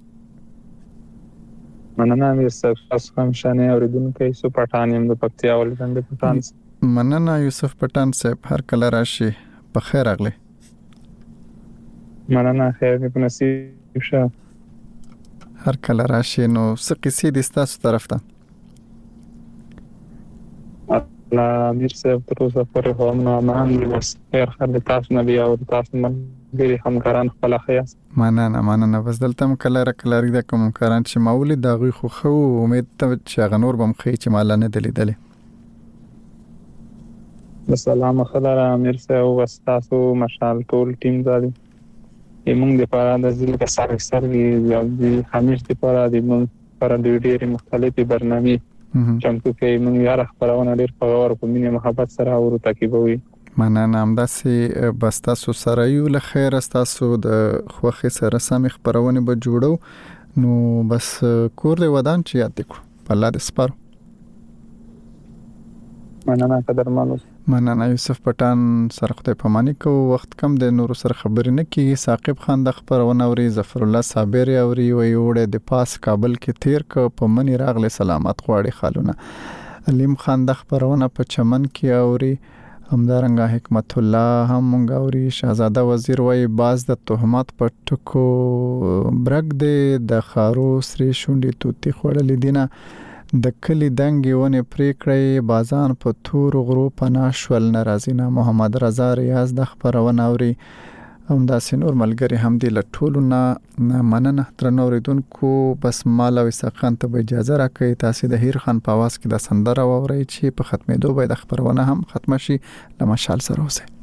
مننه امیر صاحب، تاسو هم شانه اوریدونکو یوسف پټان یم د پکتیا ولایت د پټان. مننه یوسف پټان صاحب، هر کله راشي. بخیر اغلی. مننه خیر دې په نصیب شه. هر کله راشي. نو څه قصې دي ستاسو طرف ته؟ الله امیر صاحب تر اوسه پورې هم نه امان دي، بس خیر خیر د تاسو نه بیا او تاسو ملګري همکاران خپل خیاس. مننه بس دلته هم کله د کوم کاران چې مولي دا غوي خو امید ته چې غنور بم خې چې مال نه دلیدل. السلام خلاره امیر صاحب او تاسو مشال ټول ټیم زادي موږ د پاره د ځل په سروي یو د خمیش د پاره د موږ پر د ډېری مختلفي برنامه چمتو کې موږ یاره خبرونه ډېر په غور په مینه محبت سره او تکیبوي. مننه همداسې بس تاسو سره یو له خیر تاسو د خوخي سره سم خبرونه به جوړو نو بس کور دی ودان چې یاد کو په الله دې سپارو. مننه قدرمنو. مننه یوسف پټان سره خدای پاماني کو. وخت کم د نور سره خبرې نه کی. ثاقب خان د خبرونه اوري، ظفر الله صابر اوري وي وړه د پاس کابل کې تیر ک په منی راغله سلامت غواړي خالونه. علیم خان د خبرونه په چمن کې اوري، همدارنګه حکمت الله هم مونږ اوري. شهزاده وزیر وای باز د تهمت په ټکو برګ د خارو سری شونډي توتی خړلې دینه د کلی دنګي ونه پریکړې بازان په تور غرو پناشول ناراضینا. محمد رضا ریاض د خبرونه اوري. همداسې نور ملګری هم دی لټولونه مننه تر نوریدونکو. بس مال او سقان ته اجازه راکړئ تاسو د هیر خان په आवाज کې د سندره واورئ چې په ختمېدو به د خبرونه هم ختم شي. لمشال سره اوسئ.